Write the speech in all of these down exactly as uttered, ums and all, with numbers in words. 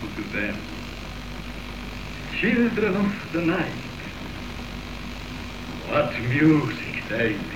to them. Children of the night, what music they make.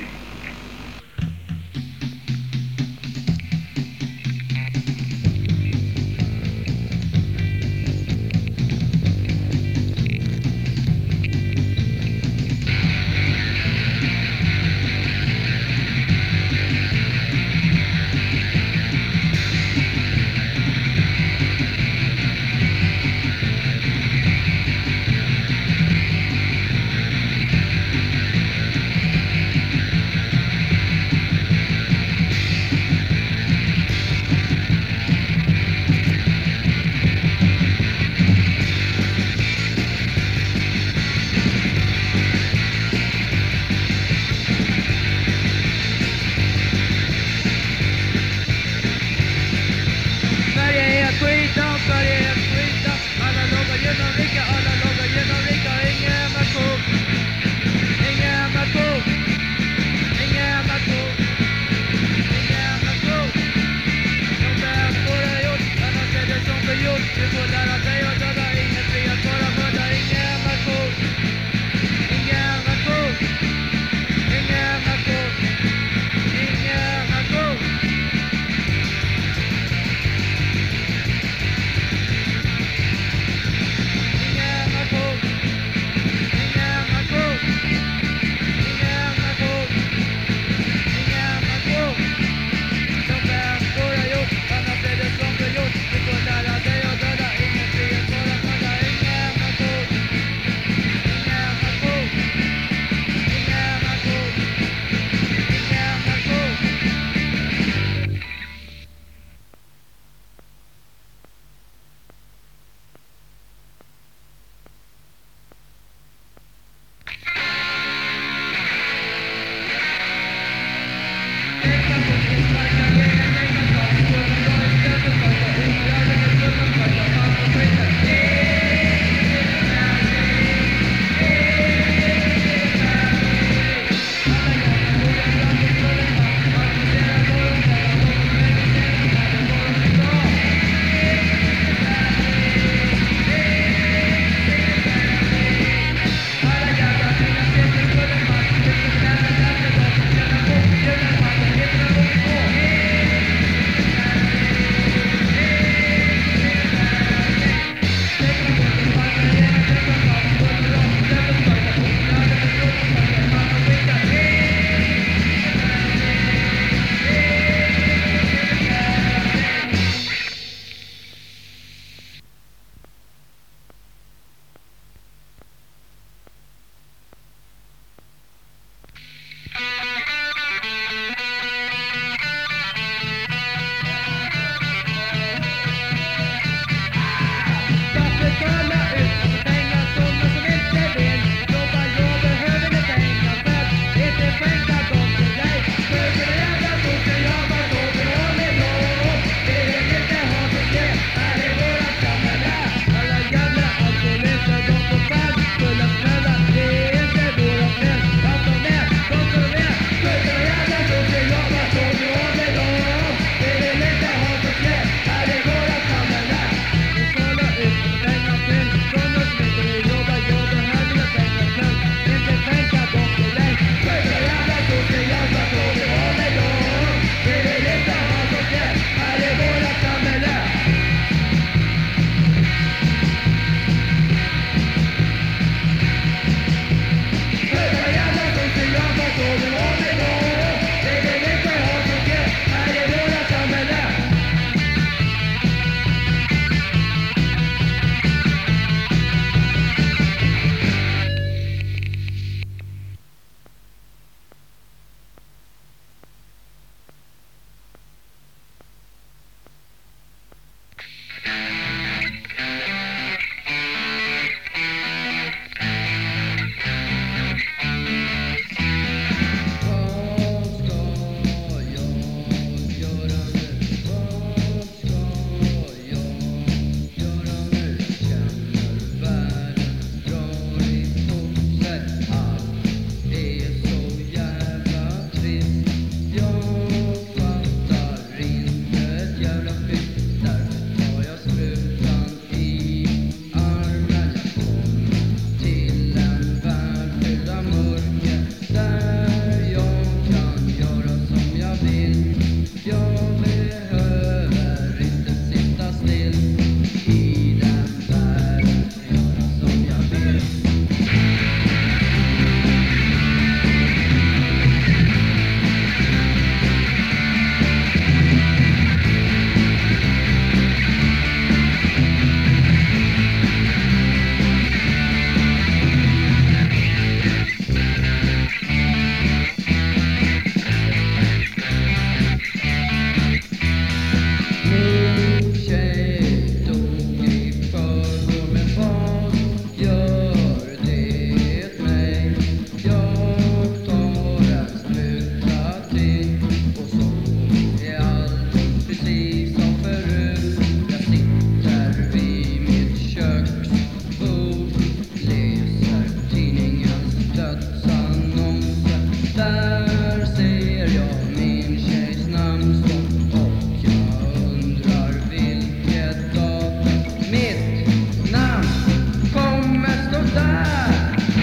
där ser jag min tjejs namnsdag och jag undrar vilket datum mitt namn kommer stå där.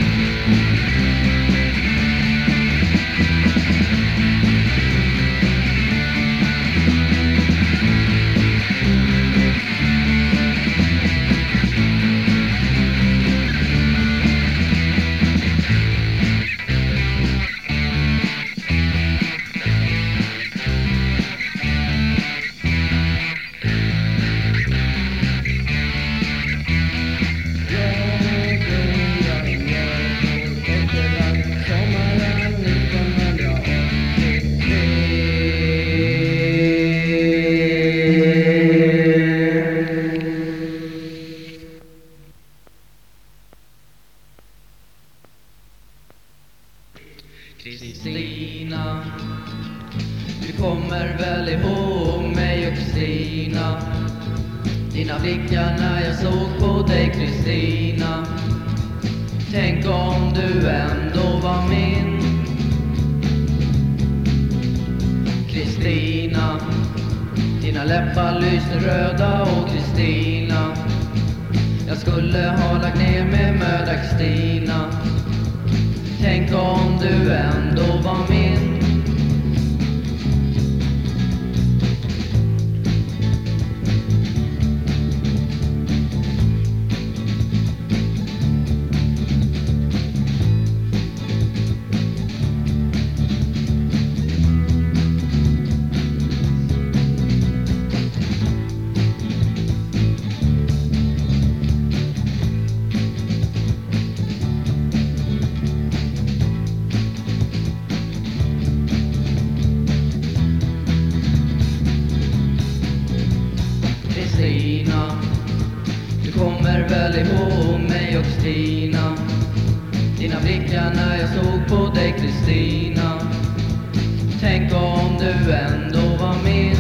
Kristina, du kommer väl ihåg mig och Kristina, dina blickar när jag såg på dig Kristina. Tänk om du ändå var min Kristina, dina läppar lyste röda och Kristina, jag skulle ha lagt ner med möda Kristina. Tänk om du ändå var min. Kristina, du kommer väl ihåg mig och Kristina, dina blickar när jag såg på dig Kristina. Tänk om du ändå var min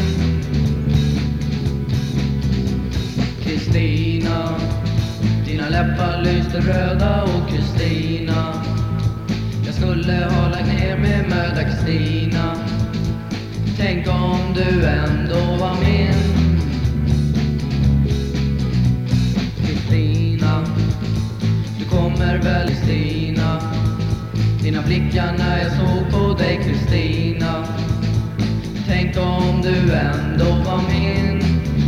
Kristina, dina läppar lyste röda och Kristina, jag skulle ha lagt ner med möda Kristina. Tänk om du ändå var min Kristina, du kommer väl Kristina, dina blickar när jag såg på dig Kristina. Tänk om du ändå var min.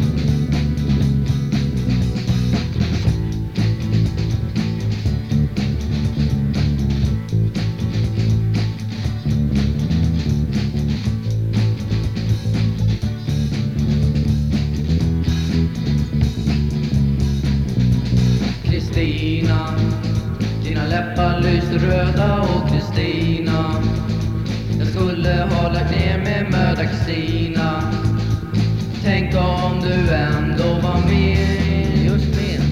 Kristina, dina läppar lyste röda och Kristina, jag skulle ha lagt ner med möda Kristina. Tänk om du ändå var med, just med.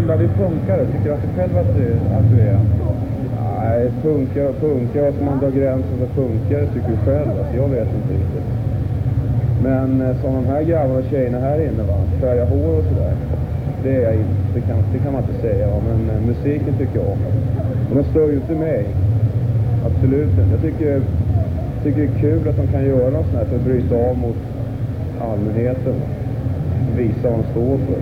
inblandad i punkare? Tycker du att du själv att du, att du är? Nej, punkare och punkare. Som man drar gränsen för punkare tycker du själv. Alltså, jag vet inte riktigt. Men eh, som de här grabbarna och tjejerna här inne, va? Färga hår och sådär. Det är jag inte. Det kan, det kan man inte säga. Va? Men eh, musiken tycker jag om. Och de stör ju inte mig. Absolut inte. Jag tycker, tycker det är kul att de kan göra något sånt här för att bryta av mot allmänheten. Visa vad de står för.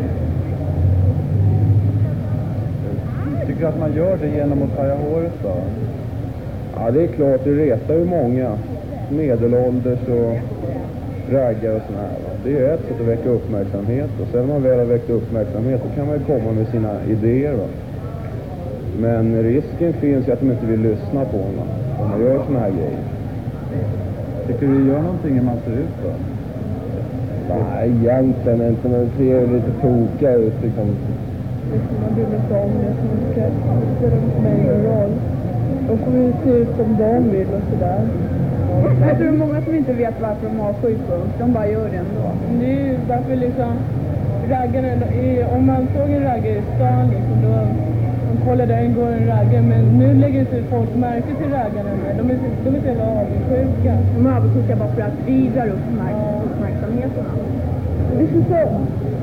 Tycker du att man gör det genom att färga håret då? Ja, det är klart. Det retar ju många. Medelålders och raggar och såna här. Va? Det är ju ett sätt att väcka uppmärksamhet. Och sen när man väl har väckt uppmärksamhet så kan man ju komma med sina idéer. Va? Men risken finns ju att de inte vill lyssna på en. Va? Om man gör såna här grejer. Tycker du det gör någonting hur man ser ut då? Nej, egentligen inte. Men det ser lite tokiga ut liksom. Man bryr sig om det som ska spelar för mig ingen roll. De får ju se ut som de vill och sådär. Jag tror det är många som inte vet varför de har sjupunkt. De bara gör det ändå. Det är ju därför liksom raggarna, om man såg en raggare i stan liksom, då de kollar där går en raggare. Men nu lägger inte folk märke till raggarna mer. De är, de är inte jävla avundsjuka. De är avundsjuka bara för att vi drar upp uppmärksamheten. Det är så